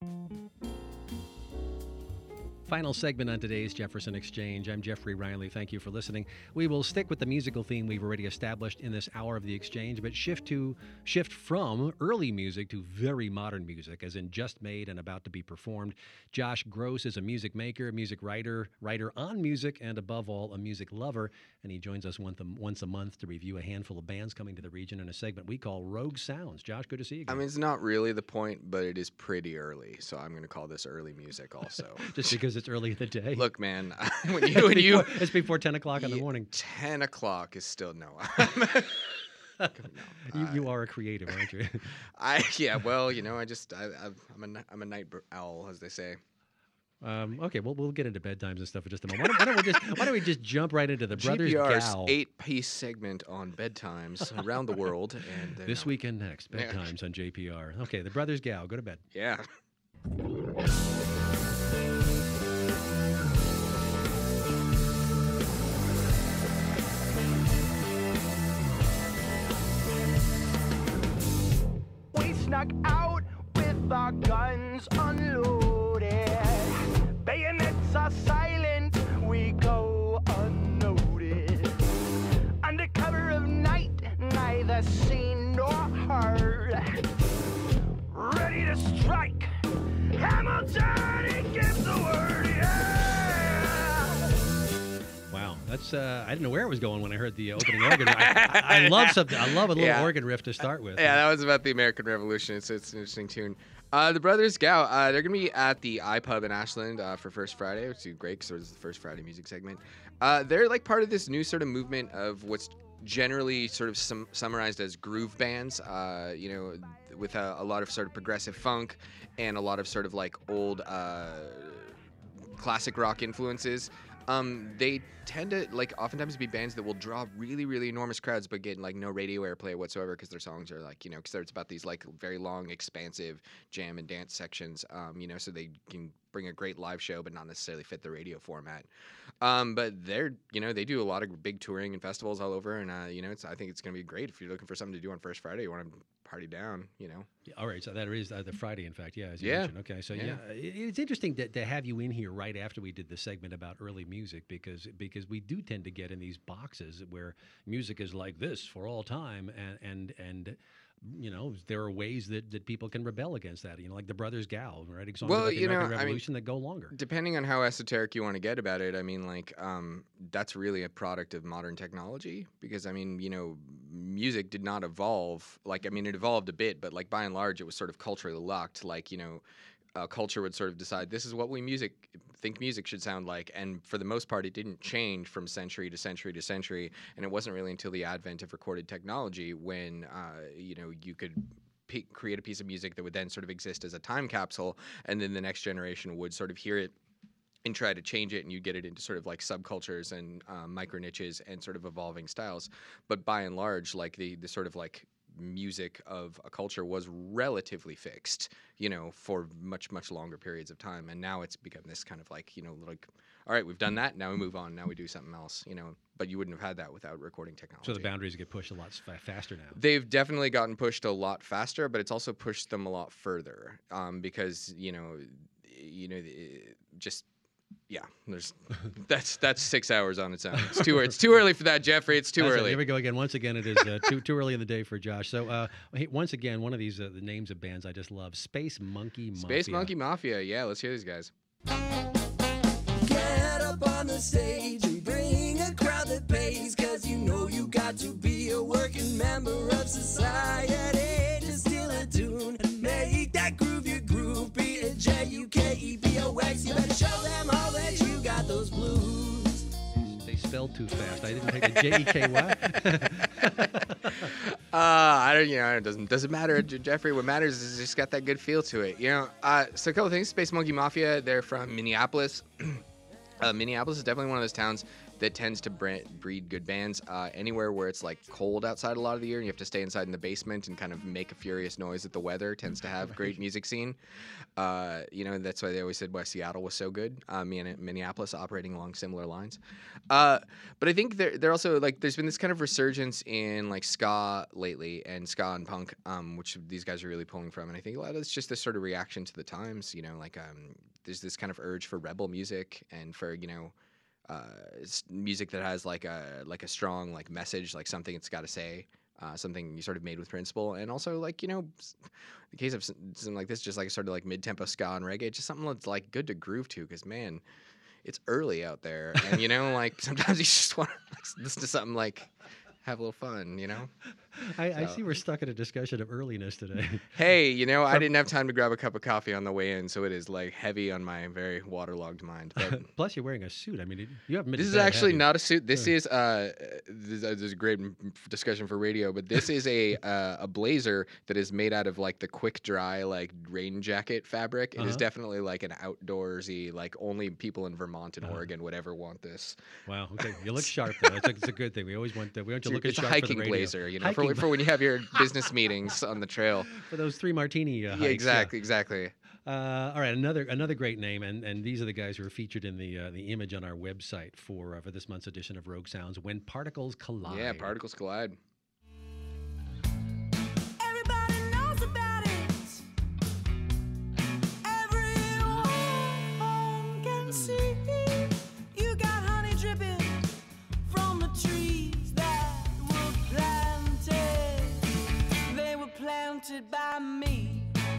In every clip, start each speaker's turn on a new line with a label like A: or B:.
A: Final segment on today's Jefferson Exchange. I'm Jeffrey Riley. Thank you for listening. We will stick with the musical theme we've already established in this hour of the exchange, but shift from early music to very modern music, as in just made and about to be performed. Josh Gross is a music maker, music writer on music, and above all, a music lover. And he joins us once a month to review a handful of bands coming to the region in a segment we call Rogue Sounds. Josh, good to see you again.
B: I mean, it's not really the point, but it is pretty early, so I'm going to call this early music also.
A: Just because it's early in the day.
B: Look, man,
A: it's before 10 o'clock in the morning.
B: 10 o'clock is still no.
A: You are a creative, aren't you?
B: Well, I'm a night owl, as they say.
A: Okay, well, we'll get into bedtimes and stuff in just a moment. Why don't we just jump right into the Brothers
B: GPR's
A: Gal
B: 8-piece segment on bedtimes around the world, and
A: this week and next bedtimes on JPR. Okay, the Brothers Gal, go to bed.
B: Yeah.
C: Snuck out with our guns unloaded. Bayonets are silent, we go unnoticed. Under cover of night, neither seen nor heard. Ready to strike, Hamilton, he gives the word, yeah!
A: Wow, that's I didn't know where it was going when I heard the opening organ. I love something. I love a little organ riff to start with.
B: Yeah, that was about the American Revolution. It's an interesting tune. The Brothers Gal, they're going to be at the iPub in Ashland for First Friday, which is great because it was the First Friday music segment. They're like part of this new sort of movement of what's generally sort of summarized as groove bands, with a lot of sort of progressive funk and a lot of sort of like old classic rock influences. They tend to oftentimes be bands that will draw really, really enormous crowds, but get like no radio airplay whatsoever because their songs are because it's about these like very long, expansive jam and dance sections. So they can bring a great live show, but not necessarily fit the radio format. But they do a lot of big touring and festivals all over, and I think it's gonna be great if you're looking for something to do on First Friday. You want to party down,
A: All right, so that is the Friday, in fact, as you mentioned. Okay, so it's interesting to have you in here right after we did the segment about early music because we do tend to get in these boxes where music is like this for all time, and there are ways that people can rebel against that. Like the Brothers Gal writing songs about the American Revolution that go longer.
B: Depending on how esoteric you want to get about it, that's really a product of modern technology because music did not evolve. It evolved a bit, but by and large, it was sort of culturally locked. Culture would sort of decide this is what we think music should sound like, and for the most part, it didn't change from century to century to century. And it wasn't really until the advent of recorded technology when you could create a piece of music that would then sort of exist as a time capsule, and then the next generation would sort of hear it and try to change it, and you get it into sort of like subcultures and micro niches and sort of evolving styles. But by and large, the sort of like music of a culture was relatively fixed, for much, much longer periods of time. And now it's become this kind of all right, we've done that. Now we move on. Now we do something else, but you wouldn't have had that without recording technology.
A: So the boundaries get pushed a lot faster now.
B: They've definitely gotten pushed a lot faster, but it's also pushed them a lot further, because, that's 6 hours on its own. It's too early for that, Jeffrey. It's too early.
A: Here we go again. Once again, it is too early in the day for Josh. So once again, one of these the names of bands I just love: Space Monkey Mafia.
B: Space Monkey Mafia. Yeah, let's hear these guys.
D: Get up on the stage and bring a crowd that pays, 'cause you got to be a working member of society to steal a tune and make that groove your groove. Be a J-U-K-E-B-O-X. You better show them all that you got those blues.
A: They spelled too fast. I didn't take the J-E-K what?
B: It doesn't matter, Jeffrey. What matters is it's just got that good feel to it. So a couple things. Space Monkey Mafia, they're from Minneapolis. Minneapolis is definitely one of those towns that tends to breed good bands. Anywhere where it's like cold outside a lot of the year and you have to stay inside in the basement and kind of make a furious noise at the weather tends to have great music scene. That's why they always said why Seattle was so good. Minneapolis operating along similar lines. But I think they're also like there's been this kind of resurgence in like ska lately and ska and punk, which these guys are really pulling from. And I think a lot of it's just this sort of reaction to the times. There's this kind of urge for rebel music and for music that has like a strong like message, like something it's got to say, something you sort of made with principle, and also like the case of something like this, just like sort of like mid-tempo ska and reggae, just something that's like good to groove to, because man, it's early out there, and like sometimes you just want to like, listen to something like have a little fun,
A: I see we're stuck in a discussion of earliness today.
B: Hey, I didn't have time to grab a cup of coffee on the way in, so it is like heavy on my very waterlogged mind. But
A: Plus, you're wearing a suit. I mean, you haven't been.
B: This is actually not a suit. This is there's a great discussion for radio, but this is a blazer that is made out of like the quick dry like rain jacket fabric. It is definitely like an outdoorsy, like only people in Vermont and Oregon would ever want this.
A: Wow. Okay, you look sharp though. It's a good thing. We always want to. We want you looking
B: it's
A: sharp
B: a hiking
A: for the radio.
B: blazer, for when you have your business meetings on the trail.
A: For those 3 martini hikes.
B: Yeah, exactly.
A: All right, another great name, and these are the guys who are featured in the image on our website for this month's edition of Rogue Sounds. When Particles Collide.
B: Yeah, Particles Collide.
D: Everybody knows about it. Everyone can see you got honey dripping from the trees that were planted. They were planted by me.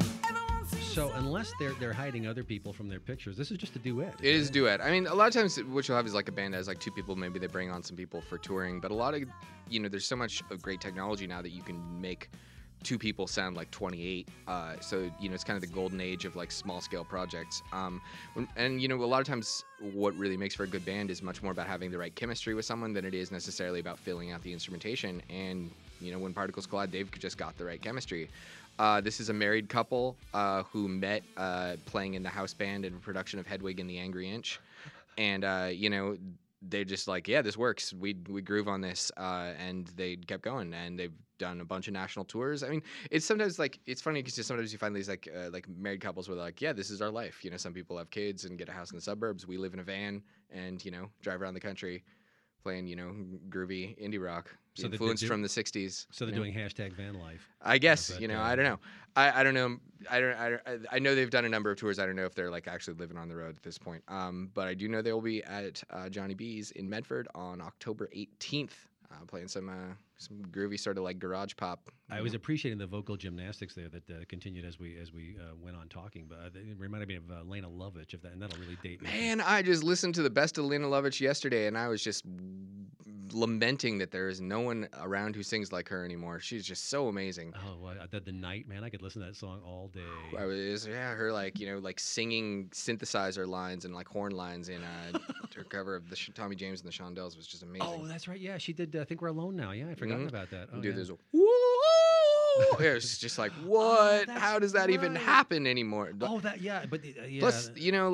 A: So unless they're hiding other people from their pictures, this is just a duet.
B: It is duet. I mean, a lot of times what you'll have is like a band that has like 2 people. Maybe they bring on some people for touring. But a lot of, there's so much of great technology now that you can make 2 people sound like 28. So, it's kind of the golden age of like small scale projects. And a lot of times what really makes for a good band is much more about having the right chemistry with someone than it is necessarily about filling out the instrumentation. And, when Particles Collide, they've just got the right chemistry. This is a married couple who met playing in the house band and production of Hedwig and the Angry Inch. And, they're just like, yeah, this works. We groove on this. And they kept going. And they've done a bunch of national tours. I mean, it's sometimes like, it's funny because sometimes you find these like married couples where they're like, yeah, this is our life. Some people have kids and get a house in the suburbs. We live in a van and, drive around the country playing, groovy indie rock. So influenced from the 60s.
A: So they're doing #van life.
B: I guess, I don't know. I don't know. I know they've done a number of tours. I don't know if they're like actually living on the road at this point. But I do know they will be at Johnny B's in Medford on October 18th, playing some groovy sort of like garage pop.
A: I was appreciating the vocal gymnastics there that continued as we went on talking. But it reminded me of Lena Lovitch, and that'll really date me.
B: Man, I just listened to the best of Lena Lovitch yesterday, and I was just lamenting that there is no one around who sings like her anymore. She's just so amazing.
A: Oh, well, the night, man, I could listen to that song all day.
B: Her like singing synthesizer lines and like horn lines in her cover of the Tommy James and the Shondells was just amazing.
A: Oh, that's right. Yeah, she did. I think We're Alone Now. Yeah, I forgot about that. Oh,
B: this. Whoa! Yeah, it's just like, what? How does that even happen anymore?
A: Oh, that yeah, but yeah.
B: Plus,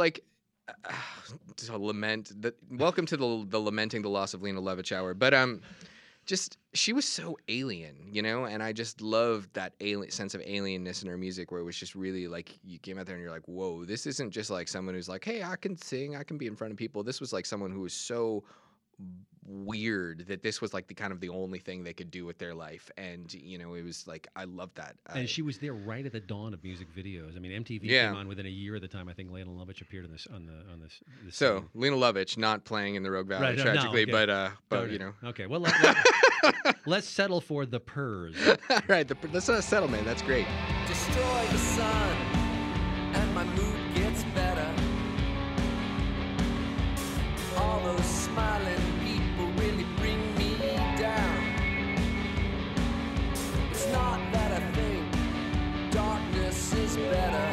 B: to lament that. Welcome to the lamenting the loss of Lena Lovitch hour. But just she was so alien, and I just loved that sense of alienness in her music, where it was just really like you came out there and you're like, whoa, this isn't just like someone who's like, hey, I can sing, I can be in front of people. This was like someone who was so weird that this was like the only thing they could do with their life, and it was like I love that.
A: And she was there right at the dawn of music videos. I mean, MTV came on within a year of the time I think Lena Lovitch appeared on the
B: so Lena Lovitch not playing in the Rogue Valley tragically,
A: no, okay.
B: but
A: okay, well let's settle for the Purrs.
B: Right, let's not settle, man. That's great.
D: Destroy the sun, and my mood gets better. All those smiling people really bring me down. It's not that I think darkness is better.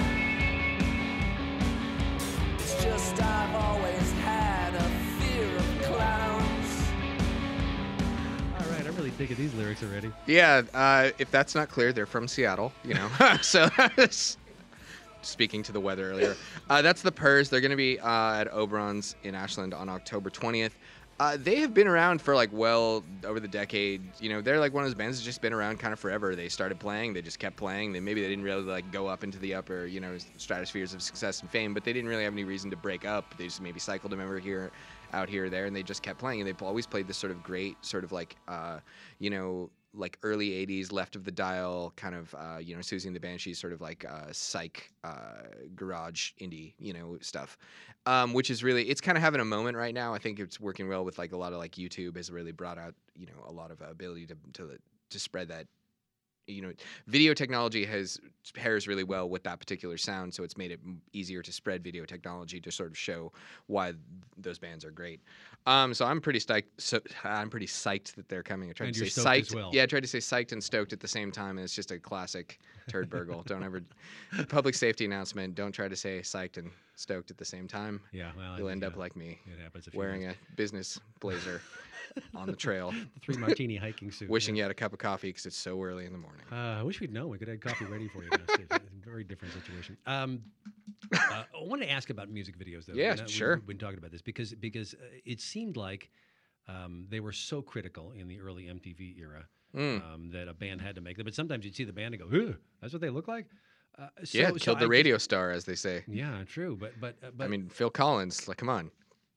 D: It's just I've always had a fear of clowns.
A: All right, I'm really digging these lyrics already.
B: Yeah, if that's not clear, they're from Seattle, so speaking to the weather earlier. That's the Purrs. They're going to be at Oberon's in Ashland on October 20th. They have been around for like well over the decade. You know, they're like one of those bands that's just been around kind of forever. They started playing, they just kept playing. They didn't really like go up into the upper, you know, stratospheres of success and fame, but they didn't really have any reason to break up. They just maybe cycled a member out here, there, and they just kept playing. And they've always played this sort of great, sort of like, you know, like early 80s left of the dial kind of you know, Susie and the Banshees sort of like psych garage indie, you know, stuff, which is really, it's kind of having a moment right now. I think it's working well with like a lot of like YouTube has really brought out, you know, a lot of ability to spread that. You know, video technology pairs really well with that particular sound, so it's made it easier to spread video technology to sort of show why those bands are great. So I'm pretty psyched. I'm pretty psyched that they're coming. I tried to say psyched.
A: Well.
B: Yeah, I tried to say psyched and stoked at the same time, and it's just a classic turd burgle. Don't ever public safety announcement. Don't try to say psyched and stoked at the same time.
A: Yeah, well,
B: you'll end up like me.
A: It happens.
B: Wearing a business blazer. On the trail.
A: The 3 martini hiking suit.
B: Wishing you had a cup of coffee because it's so early in the morning.
A: I wish we'd known. We could have coffee ready for you. It's a very different situation. I want to ask about music videos, though.
B: Yeah, sure.
A: We've been talking about this because it seemed like they were so critical in the early MTV era that a band had to make them. But sometimes you'd see the band and go, "Ugh, that's what they look like."
B: Killed the radio star, as they say.
A: Yeah, true. But
B: I mean, Phil Collins. Like, come on.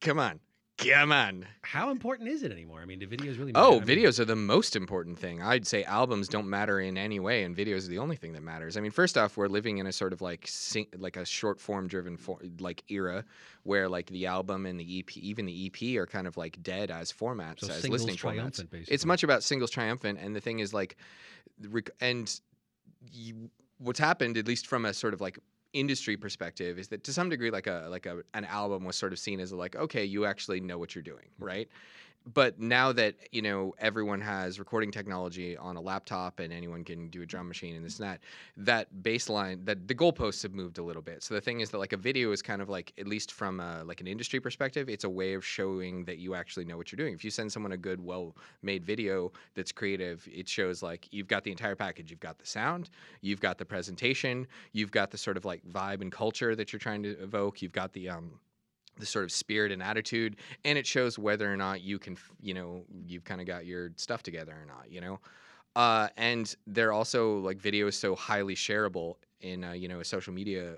A: How important is it anymore? I mean, do videos really matter?
B: Oh, videos are the most important thing. I'd say albums don't matter in any way, and videos are the only thing that matters. I mean, first off, we're living in a sort of like a short form driven like era where like the album and the EP, even the EP, are kind of like dead as formats,
A: so
B: as listening formats.
A: Basically.
B: It's much about singles triumphant, and the thing is like, what's happened, at least from a sort of like industry perspective, is that to some degree an album was sort of seen as like, okay, you actually know what you're doing, right? But now that, you know, everyone has recording technology on a laptop and anyone can do a drum machine and this and that baseline, that the goalposts have moved a little bit. So the thing is that like a video is kind of like, at least from like an industry perspective, it's a way of showing that you actually know what you're doing. If you send someone a good, well-made video that's creative, it shows like you've got the entire package. You've got the sound, you've got the presentation, you've got the sort of like vibe and culture that you're trying to evoke, you've got the sort of spirit and attitude, and it shows whether or not you can, you know, you've kind of got your stuff together or not, you know. And they're also like, video is so highly shareable in you know, a social media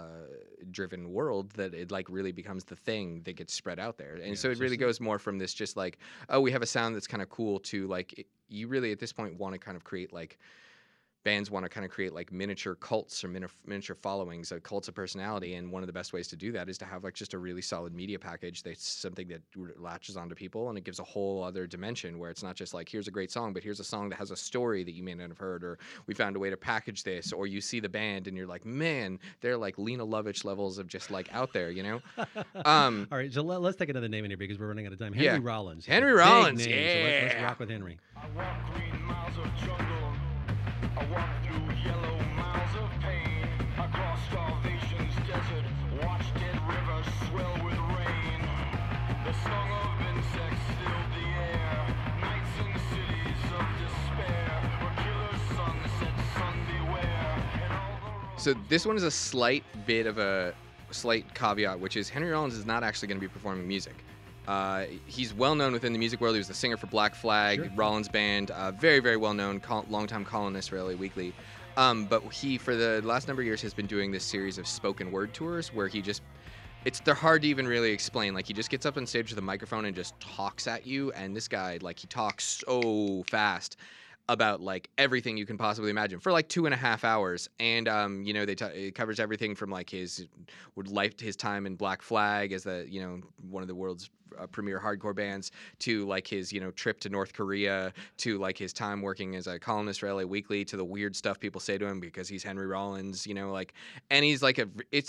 B: driven world that it like really becomes the thing that gets spread out there. And so it really goes more from this just like, oh, we have a sound that's kind of cool, to like you really at this point want to kind of create like, bands want to kind of create like miniature cults or miniature followings, cults of personality, and one of the best ways to do that is to have like just a really solid media package that's something that latches onto people, and it gives a whole other dimension where it's not just like, here's a great song, but here's a song that has a story that you may not have heard, or we found a way to package this, or you see the band and you're like, man, they're like Lena Lovitch levels of just like out there, you know.
A: All right, so let's take another name in here because we're running out of time. Henry Rollins.
B: Henry Rollins,
A: name,
B: yeah.
A: So let's rock with Henry.
C: I walk green miles of jungle. I walk through yellow miles of pain. I crossed starvation's desert, watched dead rivers swell with rain. The song of insects filled the air. Nights in cities of despair, where killer sunsets, sun beware. And all the
B: So this one is a slight bit of a slight caveat, which is Henry Rollins is not actually going to be performing music. He's well known within the music world. He was the singer for Black Flag, Rollins Band, very, very well known, longtime columnist for LA Weekly. But he, for the last number of years, has been doing this series of spoken word tours where they're hard to even really explain. Like, he just gets up on stage with a microphone and just talks at you. And this guy, like, he talks so fast about like everything you can possibly imagine for like 2.5 hours, and you know, it covers everything from like his time in Black Flag as one of the world's premier hardcore bands, to like his trip to North Korea, to like his time working as a columnist for LA Weekly, to the weird stuff people say to him because he's Henry Rollins, and he's like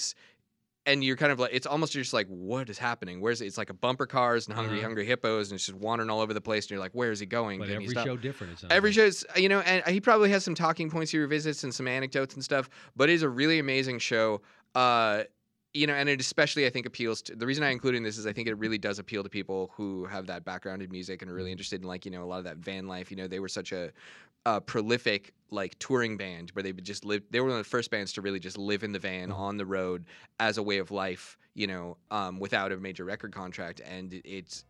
B: and you're kind of like, it's almost just like, what is happening? It's like a bumper cars and hungry hippos, and it's just wandering all over the place, and you're like, where is he going?
A: But every show different.
B: Every show's, and he probably has some talking points he revisits and some anecdotes and stuff, but it is a really amazing show. and it especially, I think, appeals to, the reason I include in this is I think it really does appeal to people who have that background in music and are really interested in, like, a lot of that van life. They were such a prolific, like, touring band where they would just live. They were one of the first bands to really just live in the van on the road as a way of life, without a major record contract. And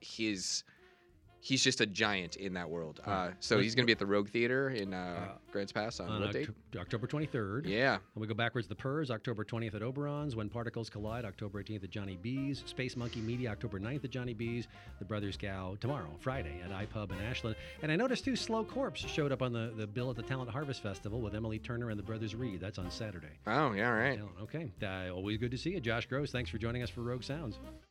B: he's just a giant in that world. So he's going to be at the Rogue Theater in Grants Pass on what date?
A: October 23rd.
B: Yeah.
A: And we go backwards. The Purrs, October 20th at Oberon's. When Particles Collide, October 18th at Johnny B's. Space Monkey Media, October 9th at Johnny B's. The Brothers Gow tomorrow, Friday, at iPub in Ashland. And I noticed, too, Slow Corpse showed up on the bill at the Talent Harvest Festival with Emily Turner and the Brothers Reed. That's on Saturday.
B: Oh, yeah, all right.
A: Okay. Always good to see you. Josh Gross, thanks for joining us for Rogue Sounds.